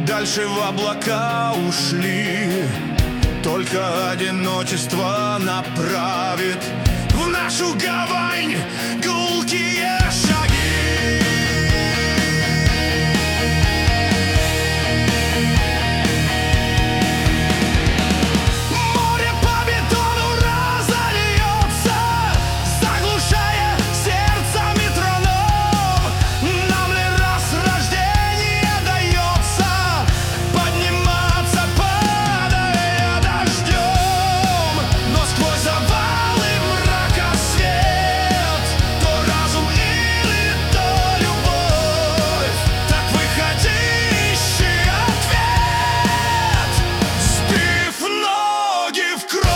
дальше в облака ушли. Только одиночество направит в нашу гавань гулкие шаги. Море по бетону разольется, заглушая сердце метроном. Нам ли раз рождение дается подниматься, падая дождем? Но сквозь завалы мрака свет, то разум или то любовь. Так выходи, ищи ответ, сбив ноги в кровь.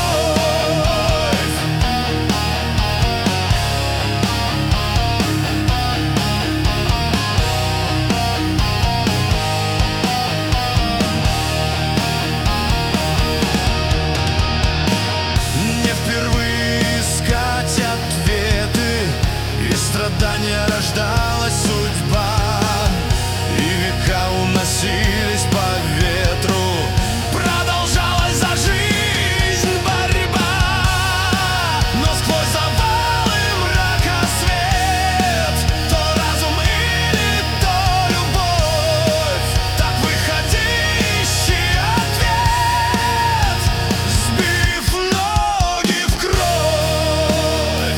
Не впервые искать ответы, из страдания рождалась судьба, и века уносились по ветру. Продолжалась за жизнь борьба, но сквозь завалы мрака свет, то разум или то любовь. Так выходи, ищи ответ, сбив ноги в кровь.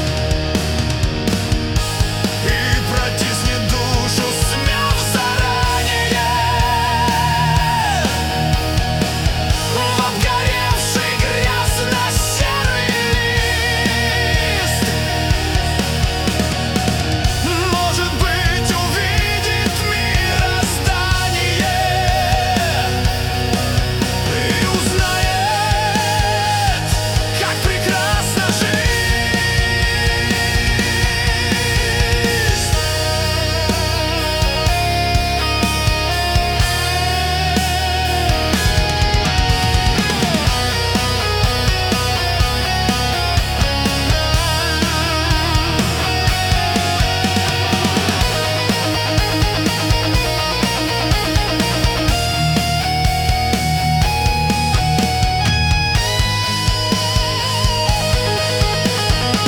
И протисни душу, смяв заранее в обгоревший грязно-серый лист. Может быть, увидит мироздание и узнает, как прекрасна жизнь.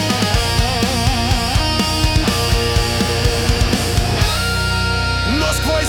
Но сквозь